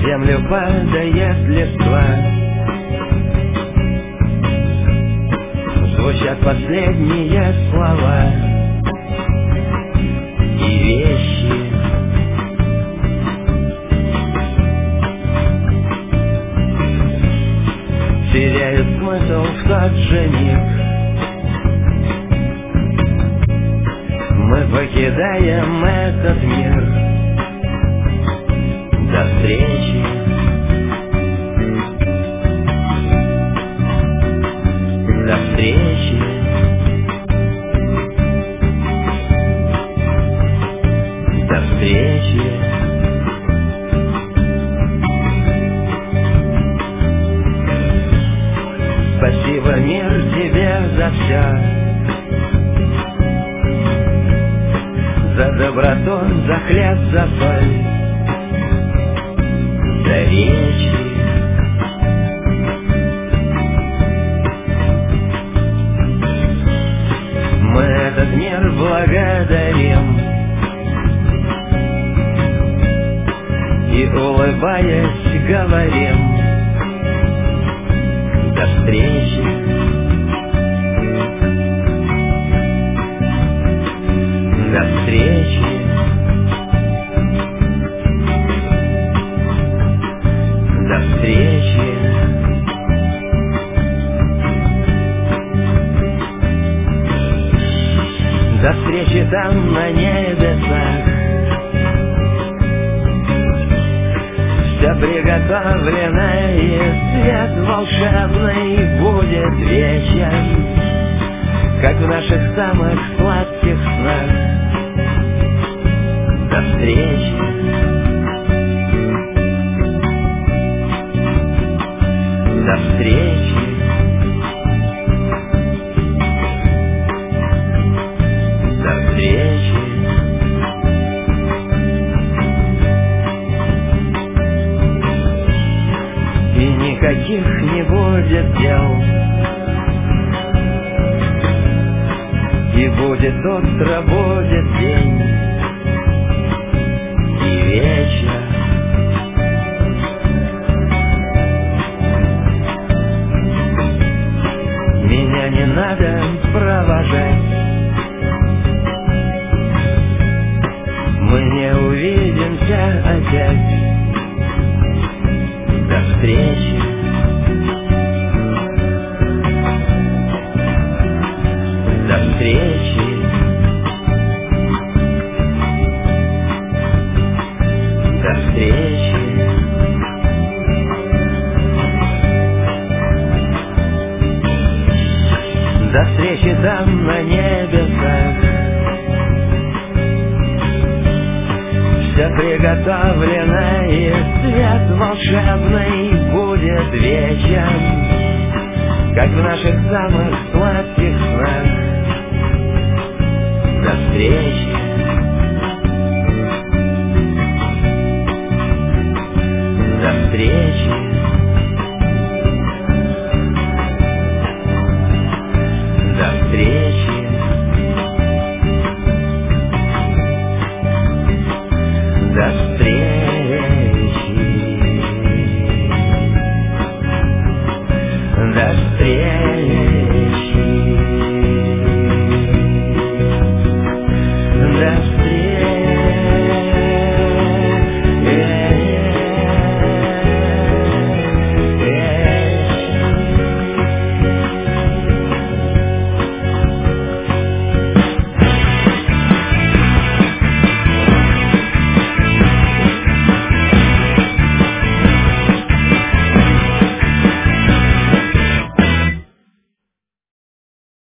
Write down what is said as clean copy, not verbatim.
землю падает листва, звучат последние слова и вещи. Теряют смысл в тот же миг. Мы покидаем этот мир. До встречи. До встречи. До встречи. Спасибо, мир, тебе за все, за доброту, за хлеб, за соль, за речи. Мы этот мир благодарим и, улыбаясь, говорим: до встречи. До встречи. До встречи. До встречи там на небесах. Все приготовлено, и свет волшебный будет вечен, как в наших самых сладких снах. До встречи. До встречи. До встречи. И никаких не будет дел, и будет утро, будет день и вечер. Меня не надо провожать, мы не увидимся опять. До встречи. До встречи. До встречи. До встречи там на небесах. Все приготовлено, и свет волшебный будет вечен, как в наших самых сладких снах. До встречи.